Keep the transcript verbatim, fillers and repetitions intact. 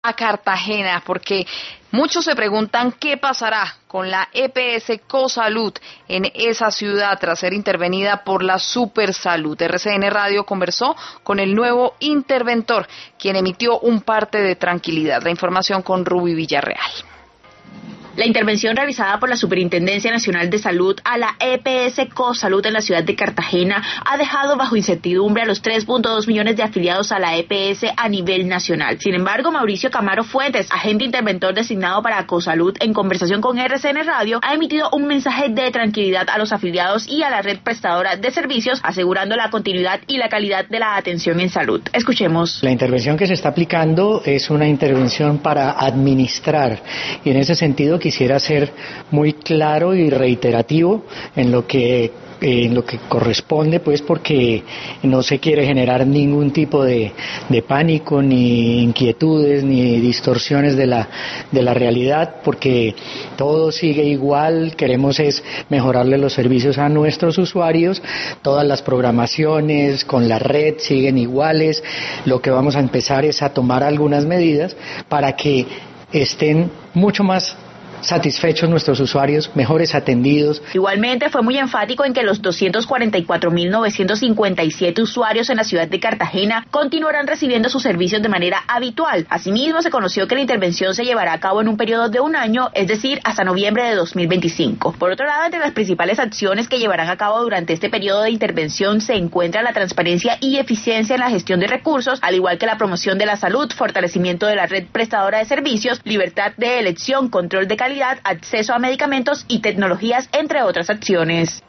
a Cartagena porque muchos se preguntan qué pasará con la E P S Cosalud en esa ciudad tras ser intervenida por la Supersalud. R C N Radio conversó con el nuevo interventor, quien emitió un parte de tranquilidad. La información con Ruby Villarreal. La intervención realizada por la Superintendencia Nacional de Salud a la E P S Cosalud en la ciudad de Cartagena ha dejado bajo incertidumbre a los tres punto dos millones de afiliados a la E P S a nivel nacional. Sin embargo, Mauricio Camaro Fuentes, agente interventor designado para Cosalud, en conversación con R C N Radio, ha emitido un mensaje de tranquilidad a los afiliados y a la red prestadora de servicios, asegurando la continuidad y la calidad de la atención en salud. Escuchemos. La intervención que se está aplicando es una intervención para administrar, y en ese sentido quisiera ser muy claro y reiterativo en lo que en lo que corresponde, pues, porque no se quiere generar ningún tipo de, de pánico, ni inquietudes, ni distorsiones de la de la realidad, porque todo sigue igual. Queremos es mejorarle los servicios a nuestros usuarios. Todas las programaciones con la red siguen iguales. Lo que vamos a empezar es a tomar algunas medidas para que estén mucho más satisfechos nuestros usuarios, mejores atendidos. Igualmente fue muy enfático en que los doscientos cuarenta y cuatro mil novecientos cincuenta y siete usuarios en la ciudad de Cartagena continuarán recibiendo sus servicios de manera habitual. Asimismo, se conoció que la intervención se llevará a cabo en un periodo de un año, es decir, hasta noviembre de dos mil veinticinco. Por otro lado, entre las principales acciones que llevarán a cabo durante este periodo de intervención se encuentra la transparencia y eficiencia en la gestión de recursos, al igual que la promoción de la salud, fortalecimiento de la red prestadora de servicios, libertad de elección, control de calidad, acceso a medicamentos y tecnologías, entre otras acciones.